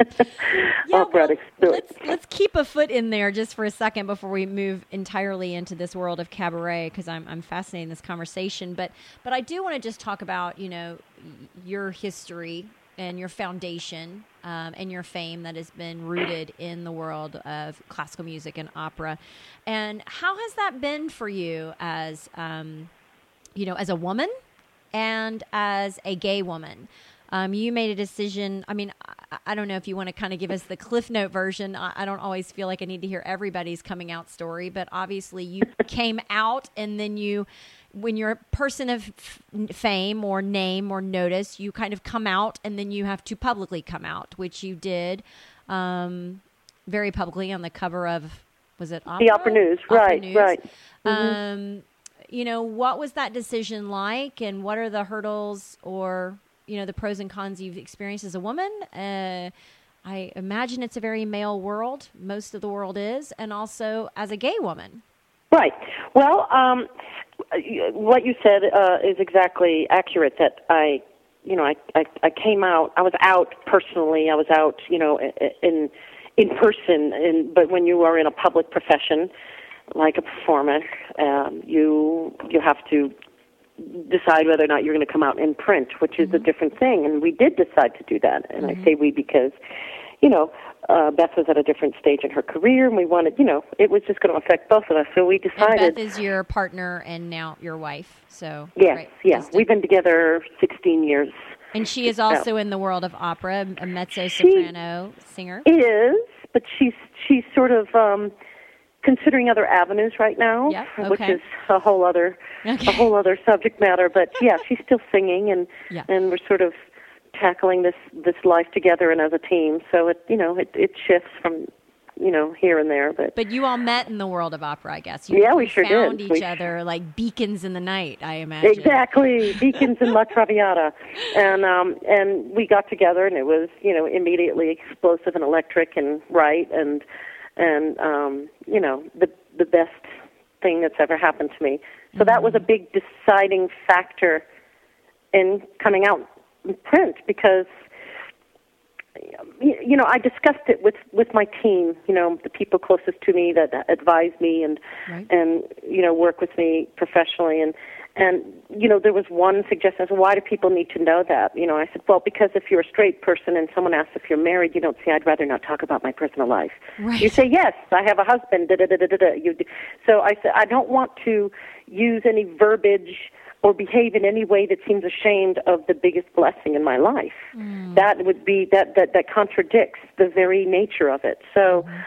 yeah, operatic well, let's, let's keep a foot in there just for a second before we move entirely into this world of cabaret, because I'm I'm fascinated in this conversation. But but I do want to just talk about, you know, your history and your foundation um, and your fame that has been rooted in the world of classical music and opera. And how has that been for you as, um, you know, as a woman and as a gay woman? Um, you made a decision. I mean, I, I don't know if you want to kind of give us the Cliff Note version. I, I don't always feel like I need to hear everybody's coming out story, but obviously you came out, and then you, when you're a person of f- fame or name or notice, you kind of come out, and then you have to publicly come out, which you did um, very publicly on the cover of, was it Opera? The Opera News, Opera right, News. right. Mm-hmm. Um, you know, what was that decision like, and what are the hurdles or, you know, the pros and cons you've experienced as a woman? Uh, I imagine it's a very male world. Most of the world is. And also as a gay woman. Right. Well, um, what you said uh, is exactly accurate, that I, you know, I, I, I came out, I was out personally, I was out, you know, in in person, in, but when you are in a public profession, like a performer, um, you you have to decide whether or not you're going to come out in print, which is mm-hmm. a different thing. And we did decide to do that. And mm-hmm. I say we because, you know, uh, Beth was at a different stage in her career, and we wanted, you know, it was just going to affect both of us. So we decided. And Beth is your partner and now your wife. So yes, right, yeah, we've been together sixteen years. And she is also in the world of opera, a mezzo-soprano she singer. Is, but she's she's sort of um, considering other avenues right now, yep, okay. which is a whole other okay. a whole other subject matter. But yeah, she's still singing, and yeah. and we're sort of tackling this this life together and as a team. So it you know it it shifts from you know here and there, but but you all met in the world of opera, I guess. You, yeah, we you sure found did. each we other like beacons in the night, I imagine. Exactly, beacons in La Traviata, and um and we got together, and it was you know immediately explosive and electric and right, and and um you know the the best thing that's ever happened to me. So mm-hmm. that was a big deciding factor in coming out in print, because you know, I discussed it with, with my team, you know, the people closest to me that advise me and, right. and, you know, work with me professionally. And, and, you know, there was one suggestion, I said, why do people need to know that? You know, I said, well, because if you're a straight person and someone asks if you're married, you don't say, I'd rather not talk about my personal life. Right. You say, yes, I have a husband, da da da da da. You do. So I said, I don't want to use any verbiage or behave in any way that seems ashamed of the biggest blessing in my life. Mm. That would be, that, that, that contradicts the very nature of it. So mm-hmm.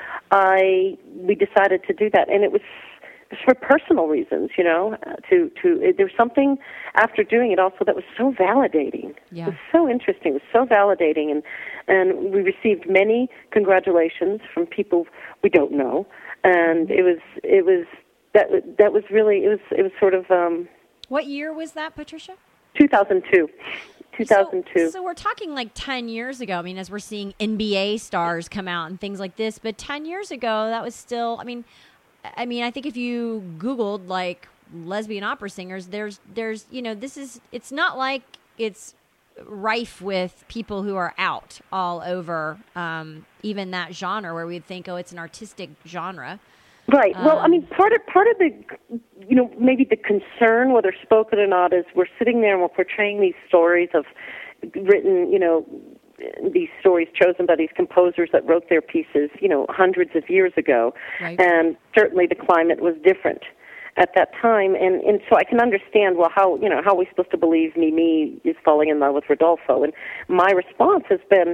I, we decided to do that, and it was for personal reasons, you know, uh, to, to, it, there was something after doing it also that was so validating. Yeah. It was so interesting, it was so validating, and, and we received many congratulations from people we don't know, and it was, it was, that, that was really, it was, it was sort of, um, what year was that, Patricia? two thousand two. two thousand two. So, so we're talking like ten years ago. I mean, as we're seeing N B A stars come out and things like this, but ten years ago, that was still, I mean, I mean, I think if you Googled like lesbian opera singers, there's, there's, you know, this is, it's not like it's rife with people who are out all over, um, even that genre where we'd think, oh, it's an artistic genre. Right. Well, Um, I mean, part of part of the, you know, maybe the concern, whether spoken or not, is we're sitting there and we're portraying these stories of written, you know, these stories chosen by these composers that wrote their pieces, you know, hundreds of years ago, Right. and certainly the climate was different at that time, and and so I can understand, well, how you know how are we supposed to believe Mimi is falling in love with Rodolfo? And my response has been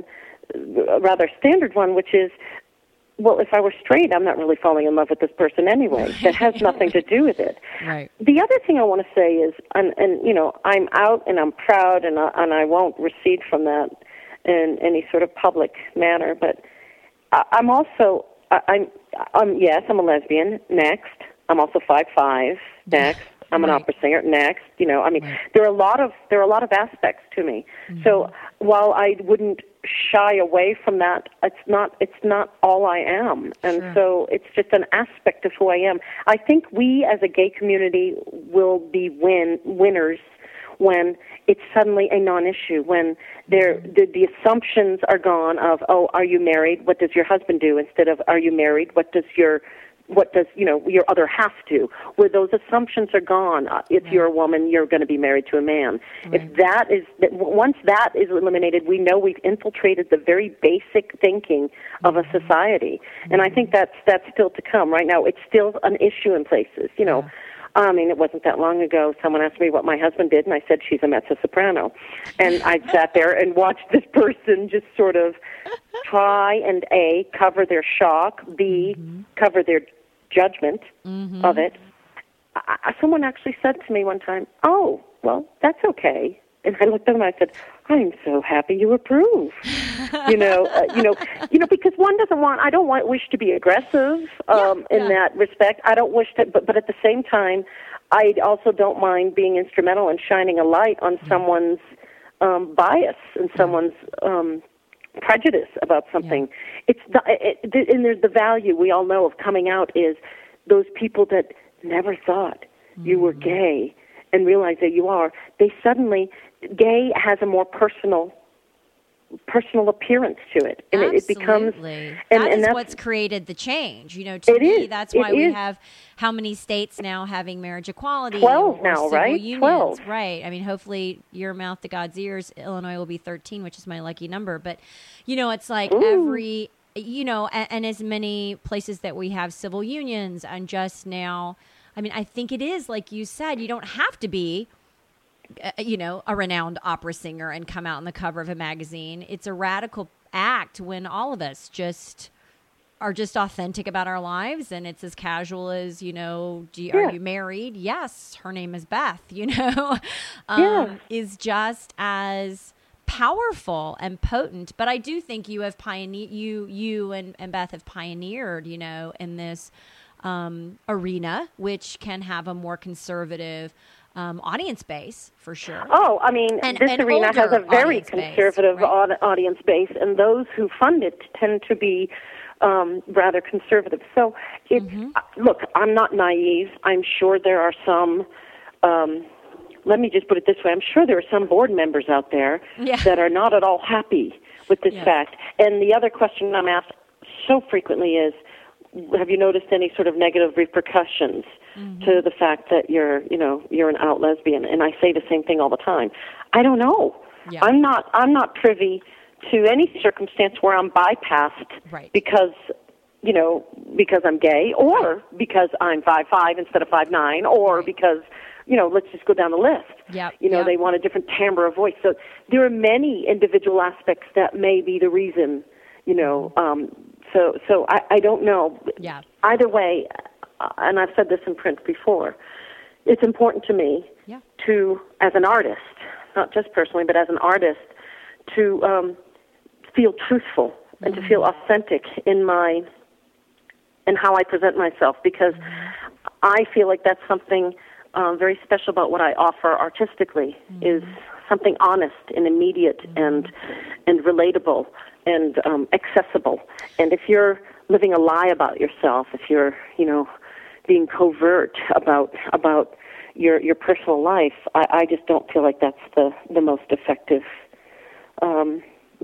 a rather standard one, which is, well, if I were straight, I'm not really falling in love with this person anyway. That has nothing to do with it. Right. The other thing I want to say is, and, and you know, I'm out and I'm proud, and I, and I won't recede from that in any sort of public manner. But I, I'm also, I, I'm, I'm, yes, I'm a lesbian. Next, I'm also five five. Next, I'm an Right. opera singer. Next, you know, I mean, Right. there are a lot of there are a lot of aspects to me. Mm-hmm. So while I wouldn't shy away from that, it's not it's not all I am, and Sure. so it's just an aspect of who I am. I think we as a gay community will be win winners when it's suddenly a non-issue, when there the, the assumptions are gone of, oh, are you married? What does your husband do? Instead of, are you married? What does your what does, you know, your other half do? Where those assumptions are gone. Uh, if Right. you're a woman, you're going to be married to a man. Right. If that is, that, once that is eliminated, we know we've infiltrated the very basic thinking of a society. Mm-hmm. And I think that's, that's still to come. Right now, it's still an issue in places, you know. Yeah. I mean, it wasn't that long ago, someone asked me what my husband did, and I said, she's a mezzo-soprano. And I sat there and watched this person just sort of try and, A, cover their shock, B, mm-hmm. cover their judgment mm-hmm. of it. I, someone actually said to me one time, oh, well, that's okay. And I looked at them and I said, I'm so happy you approve. you know, uh, you know, you know, because one doesn't want, I don't want, wish to be aggressive um, yeah, in yeah. that respect. I don't wish to, but, but at the same time, I also don't mind being instrumental in shining a light on mm-hmm. someone's um, bias and someone's um, prejudice about something. Yeah. It's the, it, and there's the value we all know of coming out is those people that never thought mm-hmm. you were gay and realize that you are. They suddenly, gay has a more personal personal appearance to it, and Absolutely. it becomes and, and, that and is that's what's created the change. You know, to it me, is. that's It why we is. have how many states now having marriage equality? Twelve or now, civil right? Unions. Twelve, right? I mean, hopefully, your mouth to God's ears. Illinois will be thirteen, which is my lucky number. But you know, it's like Ooh. every you know, and, and as many places that we have civil unions, and just now, I mean, I think it is like you said. You don't have to be. Uh, you know, a renowned opera singer and come out on the cover of a magazine. It's a radical act when all of us just are just authentic about our lives, and it's as casual as, you know, do you, yeah. are you married? Yes, her name is Beth, you know, um, yeah. is just as powerful and potent. But I do think you have pioneered, you, you and, and Beth have pioneered, you know, in this um, arena, which can have a more conservative Um, audience base, for sure. Oh, I mean, and, this and arena has a very conservative base, right? aud- audience base, and those who fund it tend to be um, rather conservative. So, it's, Mm-hmm. uh, look, I'm not naive. I'm sure there are some, um, let me just put it this way, I'm sure there are some board members out there yeah. that are not at all happy with this yes. fact. And the other question I'm asked so frequently is, have you noticed any sort of negative repercussions mm-hmm. to the fact that you're, you know, you're an out lesbian? And I say the same thing all the time. I don't know. Yeah. I'm not. I'm not privy to any circumstance where I'm bypassed right. because, you know, because I'm gay, or because I'm five five instead of five nine, or right. because, you know, let's just go down the list. Yep. You know, yep. they want a different timbre of voice. So there are many individual aspects that may be the reason. You know. Um, So, so I, I don't know. Yeah. Either way, uh, and I've said this in print before, it's important to me yeah. to, as an artist, not just personally, but as an artist, to um, feel truthful mm-hmm. and to feel authentic in my, in how I present myself, because mm-hmm. I feel like that's something um, very special about what I offer artistically mm-hmm. is something honest and immediate mm-hmm. and and relatable and um, accessible. And if you're living a lie about yourself, if you're, you know, being covert about about your your personal life, I, I just don't feel like that's the, the most effective um,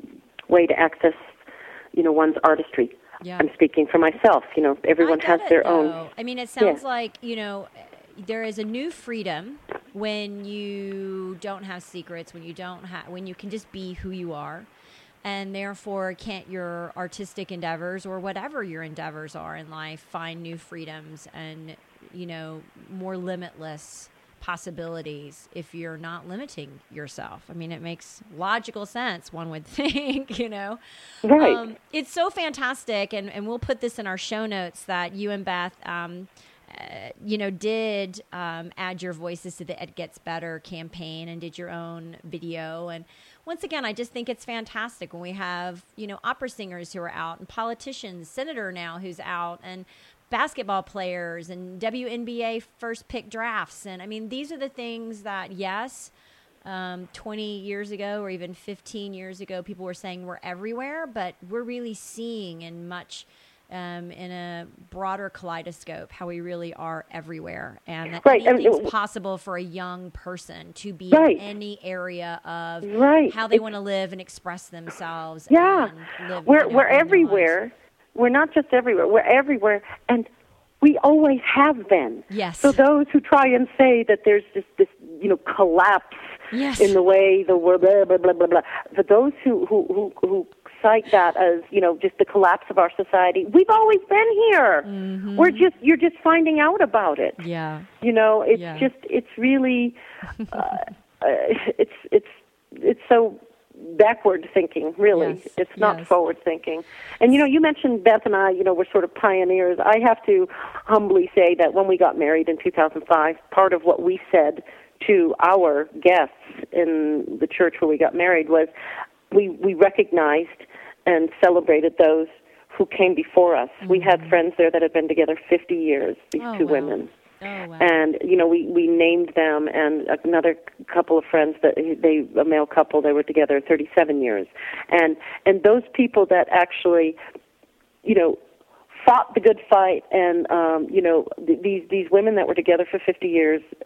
way to access, you know, one's artistry. Yeah. I'm speaking for myself. You know, everyone I get has their it, own. though. I mean, it sounds yeah. like, you know, there is a new freedom when you don't have secrets, when you don't have, when you can just be who you are. And therefore, can't your artistic endeavors or whatever your endeavors are in life find new freedoms and, you know, more limitless possibilities if you're not limiting yourself? I mean, it makes logical sense, one would think, you know. Right. Um, it's so fantastic, and, and we'll put this in our show notes, that you and Beth, um, uh, you know, did um, add your voices to the It Gets Better campaign and did your own video. And once again, I just think it's fantastic when we have, you know, opera singers who are out, and politicians, senator now who's out, and basketball players, and W N B A first pick drafts. And I mean, these are the things that, yes, um, twenty years ago or even fifteen years ago, people were saying we're everywhere, but we're really seeing in much Um, in a broader kaleidoscope how we really are everywhere, and that right. anything's I mean, possible for a young person to be right. in any area of right. how they it's, want to live and express themselves. Yeah, and live, we're you know, we're everywhere. We're not just everywhere. We're everywhere, and we always have been. Yes. So those who try and say that there's this this you know collapse yes. in the way the world blah blah blah blah blah, for those who who who, who cite that as, you know, just the collapse of our society, we've always been here. Mm-hmm. We're just, you're just finding out about it. Yeah. You know, it's yeah. just, it's really, uh, uh, it's, it's, it's so backward thinking, really. Yes. It's not yes. forward thinking. And, you know, you mentioned Beth and I, you know, we're sort of pioneers. I have to humbly say that when we got married in two thousand five, part of what we said to our guests in the church where we got married was, we, we recognized and celebrated those who came before us. Mm-hmm. We had friends there that had been together fifty years, these oh, two wow. women. Oh, wow. And, you know, we, we named them, and another couple of friends, that they a male couple, they were together thirty-seven years. And and those people that actually, you know, fought the good fight, and, um, you know, th- these, these women that were together for fifty years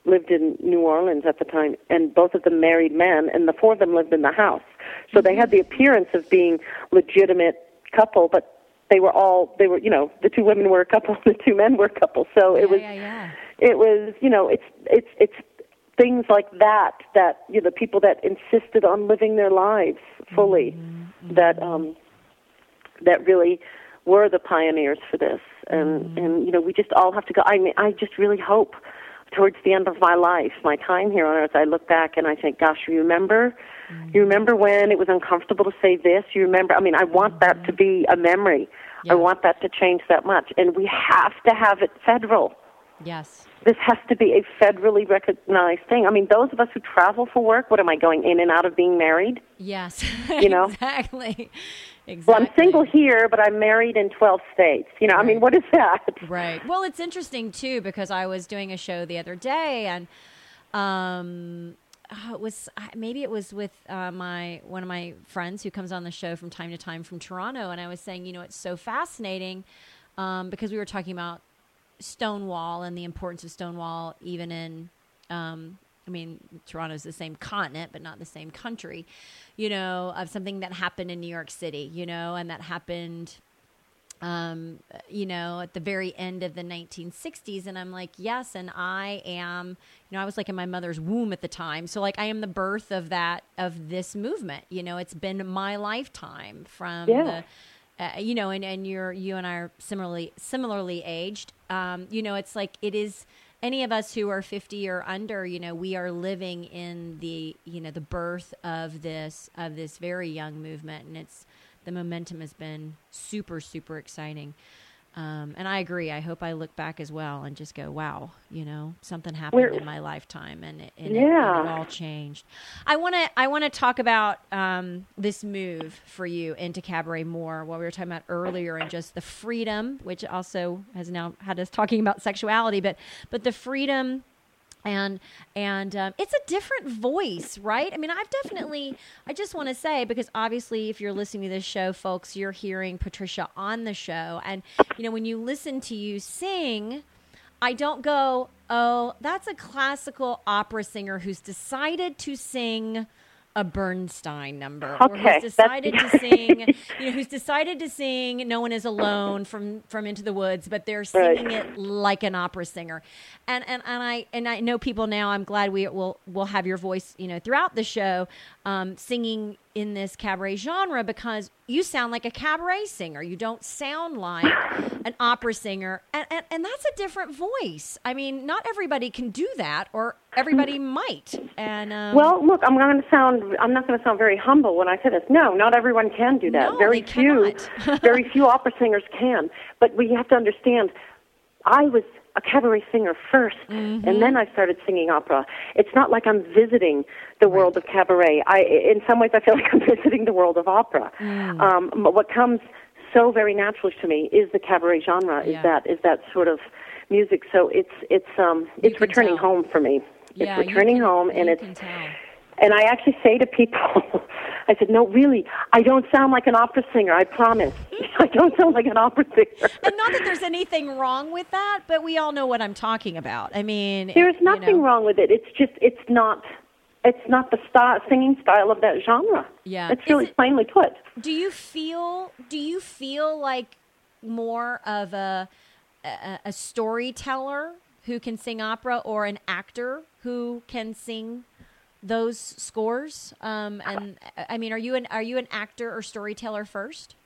lived in New Orleans at the time, and both of them married men, and the four of them lived in the house. So they had the appearance of being legitimate couple, but they were all, they were, you know, the two women were a couple, the two men were a couple. So it yeah, was, yeah, yeah. it was, you know, it's, it's, it's things like that, that, you know, people that insisted on living their lives fully, mm-hmm. that, um, that really were the pioneers for this. And, mm-hmm. and, you know, we just all have to go. I mean, I just really hope towards the end of my life, my time here on earth, I look back and I think, gosh, you remember, mm-hmm. you remember when it was uncomfortable to say this? You remember, I mean, I want mm-hmm. that to be a memory. Yeah. I want that to change that much. And we have to have it federal. Yes. This has to be a federally recognized thing. I mean, those of us who travel for work, what am I going in and out of being married? Yes. You know? Exactly. Exactly. Well, I'm single here, but I'm married in twelve states. You know, right. I mean, what is that? Right. Well, it's interesting, too, because I was doing a show the other day, and um, oh, it was maybe it was with uh, my one of my friends who comes on the show from time to time from Toronto, and I was saying, you know, it's so fascinating um, because we were talking about Stonewall and the importance of Stonewall even in um, I mean, Toronto's the same continent, but not the same country, you know, of something that happened in New York City, you know, and that happened, um, you know, at the very end of the nineteen sixties. And I'm like, yes, and I am, you know, I was like in my mother's womb at the time. So like I am the birth of that, of this movement, you know, it's been my lifetime from yeah. the, uh, you know, and, and you're, you and I are similarly, similarly aged. Um, you know, it's like, it is, any of us who are fifty or under, you know, we are living in the, you know, the birth of this, of this very young movement. And it's, the momentum has been super, super exciting. Um, and I agree. I hope I look back as well and just go, wow, you know, something happened We're, in my lifetime and, it, and, yeah. it, and it all changed. I want to, I want to talk about um, this move for you into cabaret more, what we were talking about earlier, and just the freedom, which also has now had us talking about sexuality, but, but the freedom. And and um, it's a different voice, right? I mean, I've definitely, I just want to say, because obviously if you're listening to this show, folks, you're hearing Patricia on the show. And, you know, when you listen to you sing, I don't go, oh, that's a classical opera singer who's decided to sing a Bernstein number, okay, or who's decided to sing, you know, who's decided to sing "No One Is Alone" from from Into the Woods, but they're singing right. it like an opera singer. And and and I and I know people now. I'm glad we will will have your voice, you know, throughout the show, um, singing in this cabaret genre, because you sound like a cabaret singer. You don't sound like an opera singer, and and, and that's a different voice. I mean, not everybody can do that, or everybody might. And um, well, look, I'm going to sound. I'm not going to sound very humble when I say this. No, not everyone can do that. No, very they few, very few opera singers can. But we have to understand, I was a cabaret singer first, mm-hmm. and then I started singing opera. It's not like I'm visiting the right. world of cabaret. I, in some ways, I feel like I'm visiting the world of opera. Mm. Um, but what comes so very naturally to me is the cabaret genre. Yeah. Is that is that sort of music? So it's it's um it's returning tell. home for me. Yeah, it's returning can, home, and it's. Can tell. And I actually say to people, I said, no, really, I don't sound like an opera singer, I promise. I don't sound like an opera singer. And not that there's anything wrong with that, but we all know what I'm talking about. I mean, there's nothing you know. wrong with it. It's just, it's not, it's not the style, singing style of that genre. Yeah. It's really it, plainly put. Do you feel, do you feel like more of a, a, a storyteller who can sing opera, or an actor who can sing those scores? Um, and I mean, are you an are you an actor or storyteller first?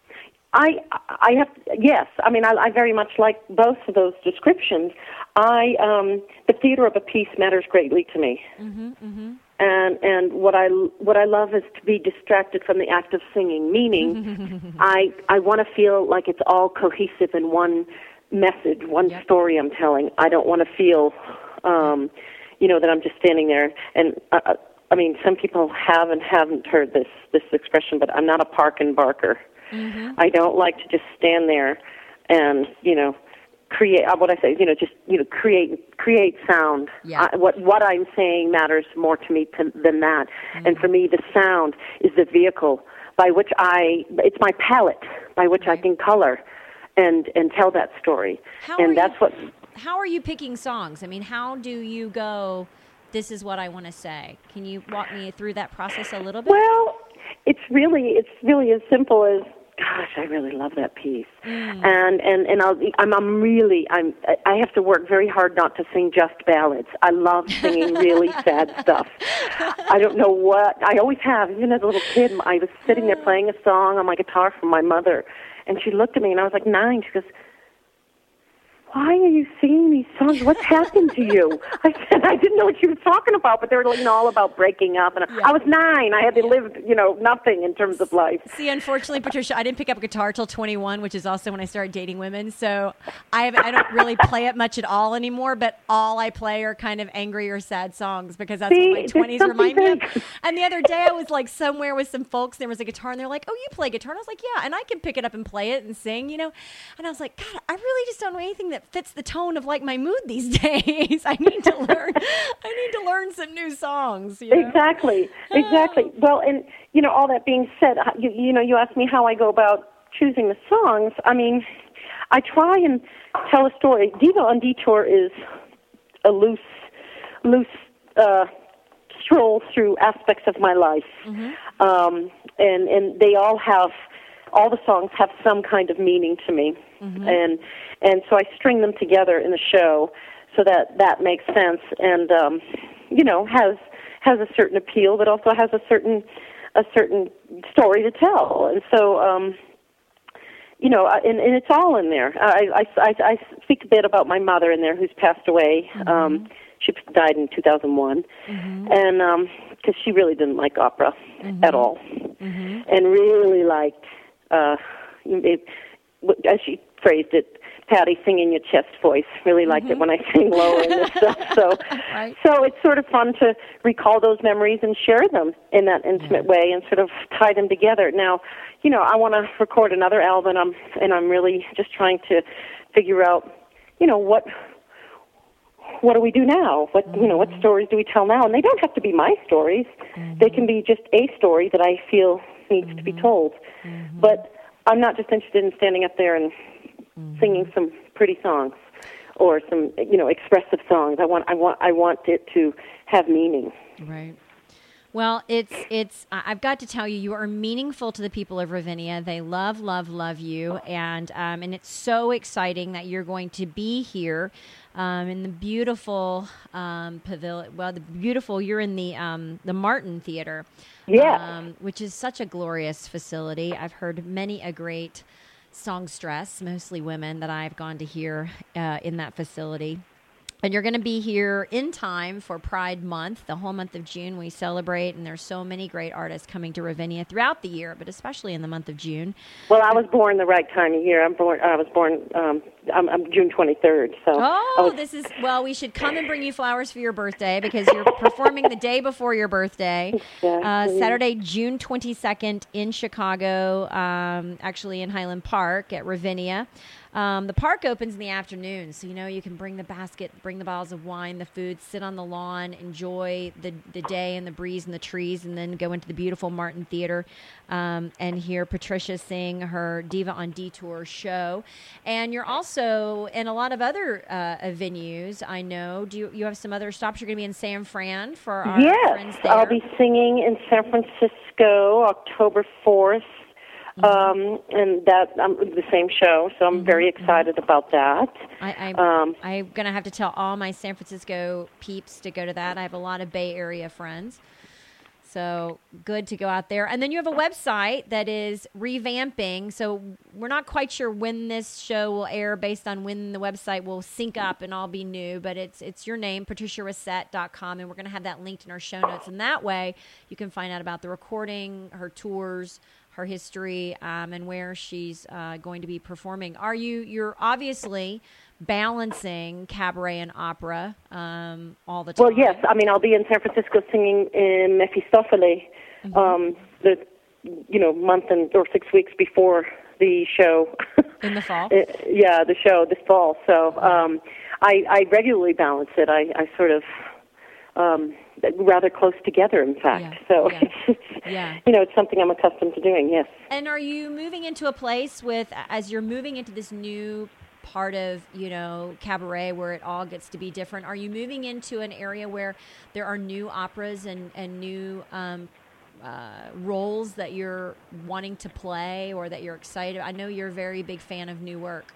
I I have yes. I mean, I, I very much like both of those descriptions. I um, the theater of a piece matters greatly to me, mm-hmm, mm-hmm. and and what I what I love is to be distracted from the act of singing. Meaning, I I want to feel like it's all cohesive in one message, one yep. story I'm telling. I don't want to feel. Um, You know, that I'm just standing there, and uh, I mean, some people have and haven't heard this this expression, but I'm not a park and barker. Mm-hmm. I don't like to just stand there and, you know, create uh, what I say. You know, just you know, create create sound. Yeah. I, what what I'm saying matters more to me to, than that. Mm-hmm. And for me, the sound is the vehicle by which I. It's my palette by which right. I can color and and tell that story. How and are that's you, what. how are you picking songs? I mean, how do you go, this is what I want to say? Can you walk me through that process a little bit? Well, it's really it's really as simple as, gosh, I really love that piece, mm. and and and I'll, I'm I'm really I'm I have to work very hard not to sing just ballads. I love singing really sad stuff. I don't know what I always have. Even as a little kid, I was sitting there playing a song on my guitar for my mother, and she looked at me, and I was like nine. She goes, "Why are you singing these songs? What's happened to you?" I said, I didn't know what she was talking about, but they were, you know, all about breaking up. And yeah. I was nine. I had to live, you know, nothing in terms of life. See, unfortunately, Patricia, I didn't pick up a guitar till twenty-one, which is also when I started dating women. So I have, I don't really play it much at all anymore, but all I play are kind of angry or sad songs because that's See, what my twenties remind me of. And the other day I was like somewhere with some folks, there was a guitar, and they're like, "Oh, you play guitar?" And I was like, "Yeah," and I can pick it up and play it and sing, you know. And I was like, God, I really just don't know anything that fits the tone of like my mood these days. I need to learn. I need to learn some new songs. You know? Exactly, exactly. Well, and you know, all that being said, you, you know, you asked me how I go about choosing the songs. I mean, I try and tell a story. Diva on Detour is a loose, loose uh, stroll through aspects of my life, mm-hmm. um, and and they all have. All the songs have some kind of meaning to me, mm-hmm. and and so I string them together in the show so that that makes sense and um, you know has has a certain appeal, but also has a certain a certain story to tell. And so um, you know, and, and it's all in there. I, I, I, I speak a bit about my mother in there, who's passed away. Mm-hmm. Um, she died in two thousand one, mm-hmm. and because um, she really didn't like opera mm-hmm. at all, mm-hmm. and really liked. Uh, it, as she phrased it, Patty, sing in your chest voice. Really liked mm-hmm. it when I sing low and this stuff. So, right. so it's sort of fun to recall those memories and share them in that intimate yeah. way and sort of tie them together. Now, you know, I want to record another album, and I'm, and I'm really just trying to figure out, you know, what what do we do now? What mm-hmm. you know, what stories do we tell now? And they don't have to be my stories. Mm-hmm. They can be just a story that I feel needs mm-hmm. to be told. Mm-hmm. But I'm not just interested in standing up there and mm-hmm. singing some pretty songs or some, you know, expressive songs. I want, I want, I want it to have meaning. Right. Well, it's it's. I've got to tell you, you are meaningful to the people of Ravinia. They love, love, love you, and um, and it's so exciting that you're going to be here um, in the beautiful um, pavilion. Well, the beautiful. You're in the um, the Martin Theater, yeah, um, which is such a glorious facility. I've heard many a great songstress, mostly women, that I've gone to hear uh, in that facility. And you're going to be here in time for Pride Month, the whole month of June. We celebrate, and there's so many great artists coming to Ravinia throughout the year, but especially in the month of June. Well, I was born the right time of year. I'm born. I was born. Um, I'm, I'm June twenty-third. So. Oh, was, this is well. We should come and bring you flowers for your birthday because you're performing the day before your birthday, exactly. uh, Saturday, June twenty-second in Chicago. Um, actually, in Highland Park at Ravinia. Um, the park opens in the afternoon, so, you know, you can bring the basket, bring the bottles of wine, the food, sit on the lawn, enjoy the, the day and the breeze and the trees, and then go into the beautiful Martin Theater um, and hear Patricia sing her Diva on Detour show. And you're also in a lot of other uh, venues, I know. Do you, you have some other stops? You're going to be in San Fran for our yes, friends there. I'll be singing in San Francisco October fourth. Um, and that um, the same show, so I'm mm-hmm. very excited about that. I, I, um, I'm going to have to tell all my San Francisco peeps to go to that. I have a lot of Bay Area friends, so good to go out there. And then you have a website that is revamping, so we're not quite sure when this show will air based on when the website will sync up and all be new, but it's it's your name, patricia racette dot com, and we're going to have that linked in our show notes. And that way you can find out about the recording, her tours, her history, um, and where she's uh, going to be performing. Are you, you're obviously balancing cabaret and opera um, all the time. Well, yes. I mean, I'll be in San Francisco singing in Mephistopheles mm-hmm. um, the, you know, month and or six weeks before the show. In the fall? Yeah, the show this fall. So um, I, I regularly balance it. I, I sort of... Um, rather close together, in fact. Yeah, so, yeah, it's, yeah. you know, it's something I'm accustomed to doing, yes. And are you moving into a place with, as you're moving into this new part of, you know, cabaret where it all gets to be different. Are you moving into an area where there are new operas and, and new um, uh, roles that you're wanting to play or that you're excited? I know you're a very big fan of new work.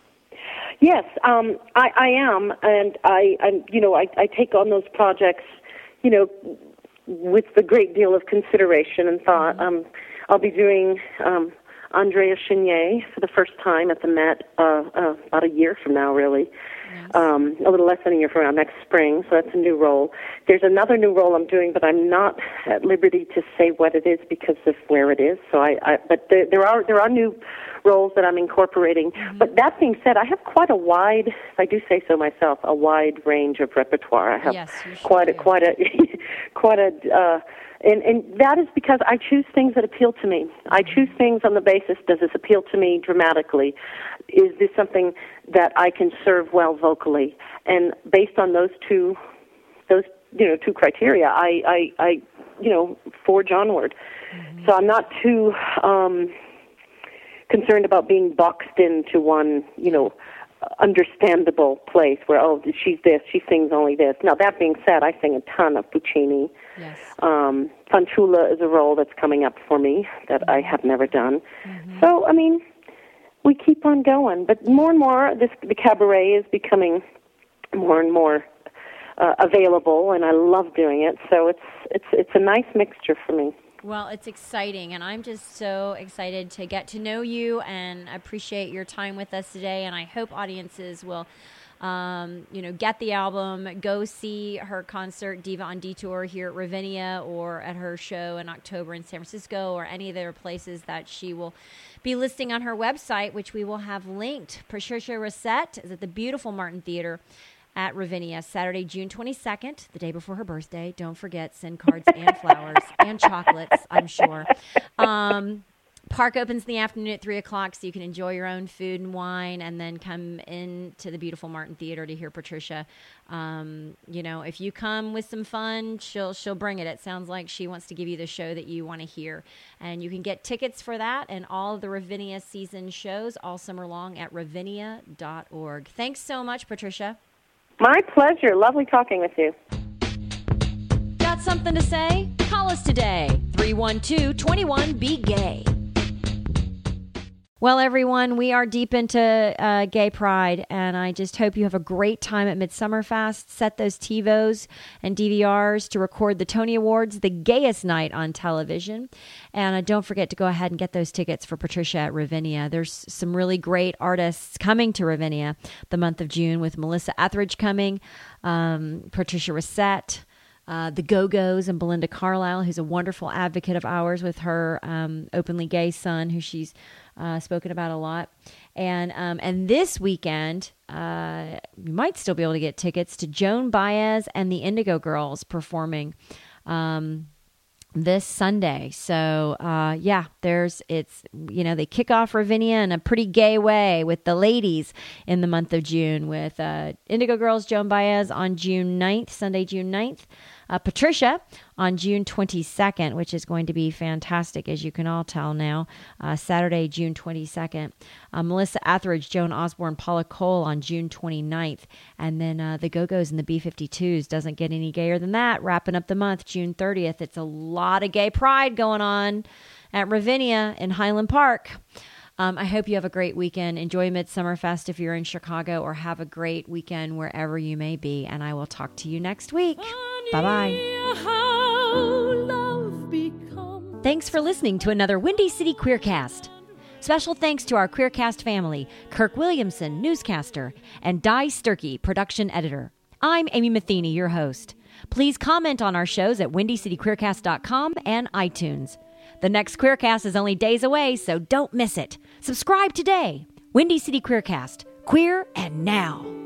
Yes, um, I, I am, and I, I'm, you know, I, I take on those projects, you know, with a great deal of consideration and thought. Mm-hmm. Um, I'll be doing um, Andrea Chenier for the first time at the Met uh, uh, about a year from now, really. Yes. Um, a little less than a year from now, next spring, so that's a new role. There's another new role I'm doing, but I'm not at liberty to say what it is because of where it is. So I, I but there, there are there are new roles that I'm incorporating. Mm-hmm. But that being said, I have quite a wide, if I do say so myself, a wide range of repertoire. I have yes, quite a do. quite a quite a uh, and and that is because I choose things that appeal to me. I choose things on the basis, does this appeal to me dramatically? Is this something that I can serve well vocally? And based on those two those you know two criteria, I I, I you know forge onward. Mm-hmm. So I'm not too um, concerned about being boxed into one, you know, understandable place where, oh, she's this, she sings only this. Now, that being said, I sing a ton of Puccini. Yes. Um, Fanciulla is a role that's coming up for me that mm-hmm. I have never done. Mm-hmm. So, I mean, we keep on going. But more and more, this the cabaret is becoming more and more uh, available, and I love doing it. So it's it's it's a nice mixture for me. Well, it's exciting, and I'm just so excited to get to know you and appreciate your time with us today. And I hope audiences will, um, you know, get the album, go see her concert, Diva on Detour, here at Ravinia, or at her show in October in San Francisco, or any of the other places that she will be listing on her website, which we will have linked. Patricia Racette is at the beautiful Martin Theater at Ravinia, Saturday, June twenty-second, the day before her birthday. Don't forget, send cards and flowers and chocolates, I'm sure. Um, park opens in the afternoon at three o'clock, so you can enjoy your own food and wine and then come into the beautiful Martin Theater to hear Patricia. Um, you know, if you come with some fun, she'll she'll bring it. It sounds like she wants to give you the show that you want to hear. And you can get tickets for that and all of the Ravinia season shows all summer long at ravinia dot org. Thanks so much, Patricia. My pleasure. Lovely talking with you. Got something to say? Call us today. three one two, two one, B G A Y. Well, everyone, we are deep into uh, Gay Pride, and I just hope you have a great time at Midsummerfest. Set those TiVos and D V Rs to record the Tony Awards, the gayest night on television. And uh, don't forget to go ahead and get those tickets for Patricia at Ravinia. There's some really great artists coming to Ravinia the month of June, with Melissa Etheridge coming, um, Patricia Racette, Uh, the Go-Go's, and Belinda Carlisle, who's a wonderful advocate of ours with her um, openly gay son, who she's uh, spoken about a lot. And um, and this weekend, uh, you might still be able to get tickets to Joan Baez and the Indigo Girls performing um, this Sunday. So, uh, yeah, there's, it's, you know, they kick off Ravinia in a pretty gay way with the ladies in the month of June with uh, Indigo Girls, Joan Baez on June ninth, Sunday, June ninth. Uh, Patricia on June twenty-second, which is going to be fantastic, as you can all tell now. Uh, Saturday, June twenty-second. Uh, Melissa Etheridge, Joan Osborne, Paula Cole on June twenty-ninth. And then uh, the Go-Go's and the B fifty-twos. Doesn't get any gayer than that. Wrapping up the month, June thirtieth. It's a lot of gay pride going on at Ravinia in Highland Park. Um, I hope you have a great weekend. Enjoy Midsummerfest if you're in Chicago, or have a great weekend wherever you may be. And I will talk to you next week. Bye-bye. Thanks for listening to another Windy City Queercast. Special thanks to our Queercast family, Kirk Williamson, newscaster, and Di Sturkey, production editor. I'm Amy Matheny, your host. Please comment on our shows at windy city queercast dot com and iTunes. The next Queercast is only days away, so don't miss it. Subscribe today. Windy City Queercast. Queer and now.